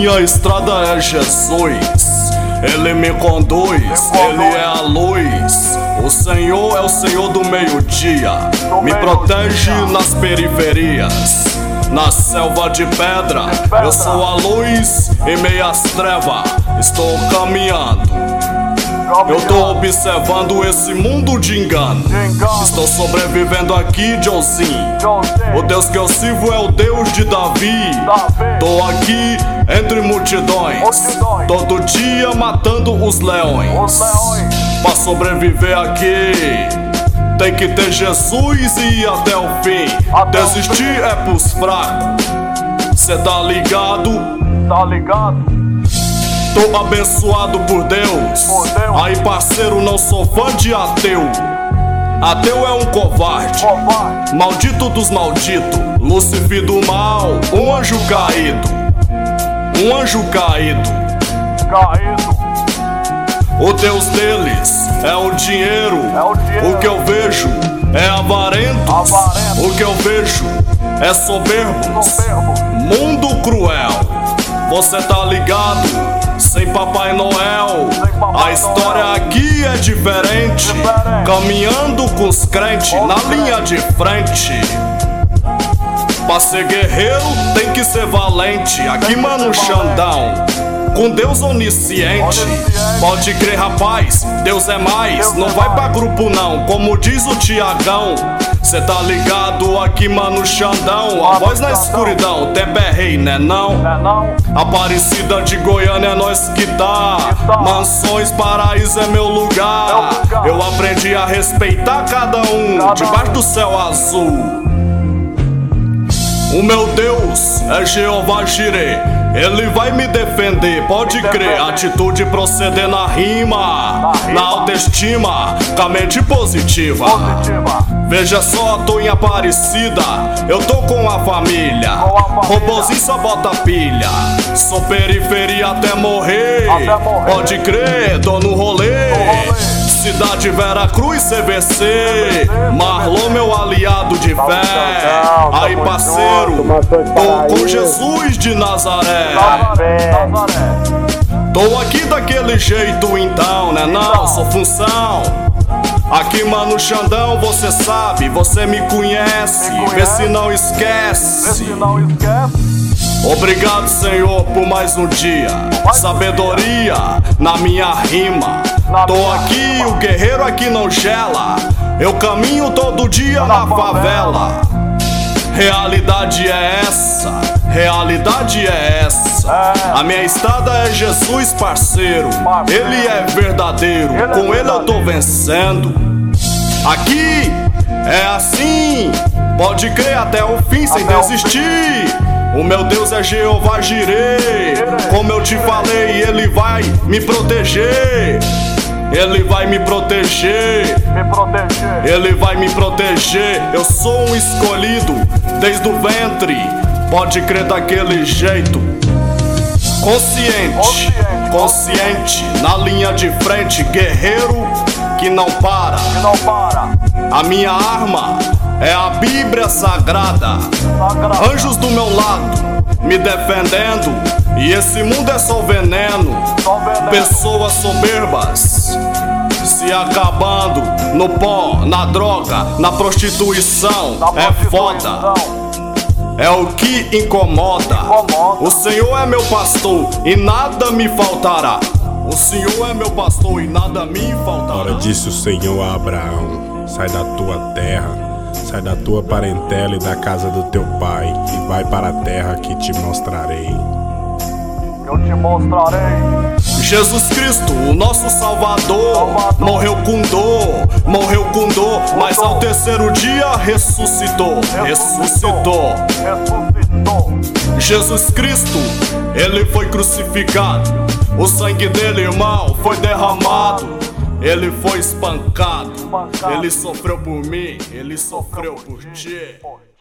minha estrada é Jesus. Ele me conduz, Ele é a luz. O Senhor é o Senhor do meio-dia. Me protege nas periferias, na selva de pedra. Eu sou a luz em meio às trevas. Estou caminhando, eu tô observando esse mundo de engano. Estou sobrevivendo aqui, Josinho. O Deus que eu sirvo é o Deus de Davi. Tô aqui entre multidões, todo dia matando os leões. Pra sobreviver aqui tem que ter Jesus e ir até o fim. Desistir é pros fracos. Cê tá ligado? Tá ligado? Tô abençoado por Deus. Aí, parceiro, não sou fã de ateu. Ateu é um covarde, maldito dos malditos, Lúcifer do mal, um anjo caído. Um anjo caído. O Deus deles é o dinheiro. O que eu vejo é avarentos. O que eu vejo é soberbos. Mundo cruel. Você tá ligado? Sem Papai Noel, a história aqui é diferente. Caminhando com os crentes na linha de frente. Pra ser guerreiro tem que ser valente. Aqui, mano, Xandão, com Deus onisciente. Pode crer, rapaz, Deus é mais. Não vai pra grupo não, como diz o Tiagão. Cê tá ligado aqui, mano, Xandão. A voz na escuridão, o tempo é rei, né não? Aparecida de Goiânia é nós que tá. Mansões, Paraíso é meu lugar. Eu aprendi a respeitar cada um debaixo do céu azul. O meu Deus é Jeová Jireh. Ele vai me defender, pode crer. Atitude proceder na rima, na autoestima, com a mente positiva. Veja só, tô em Aparecida, eu tô com a família. Robozinho só bota pilha. Sou periferia até morrer. Pode crer, tô no rolê. Cidade Vera Cruz, CVC. Marlon, meu aliado de fé. Aí, parceiro, tô com Jesus de Nazaré. Tô aqui daquele jeito então, né não? Sou função. Aqui, mano, Xandão, você sabe, você me conhece. Vê se não esquece. Obrigado, Senhor, por mais um dia. Sabedoria na minha rima. Tô aqui, o guerreiro aqui não gela. Eu caminho todo dia na favela. Realidade é essa, realidade é essa. A minha estrada é Jesus, parceiro. Ele é verdadeiro, com ele eu tô vencendo. Aqui é assim, pode crer até o fim sem desistir. O meu Deus é Jeová Jireh. Como eu te falei, ele vai me proteger. Ele vai me proteger. Ele vai me proteger. Eu sou um escolhido desde o ventre. Pode crer daquele jeito. Consciente, consciente, na linha de frente. Guerreiro que não para. A minha arma é a Bíblia Sagrada. Anjos do meu lado, me defendendo. E esse mundo é só veneno. Pessoas soberbas se acabando no pó, na droga, na prostituição. É foda, é o que incomoda. O Senhor é meu pastor e nada me faltará. O Senhor é meu pastor e nada me faltará. Ora disse o Senhor a Abraão: sai da tua terra, sai da tua parentela e da casa do teu pai, e vai para a terra que te mostrarei. Eu te mostrarei. Jesus Cristo, o nosso Salvador, morreu com dor, mas ao terceiro dia ressuscitou. Jesus Cristo, ele foi crucificado. O sangue dele, irmão, foi derramado. Ele foi espancado. Ele sofreu por mim, ele sofreu por ti.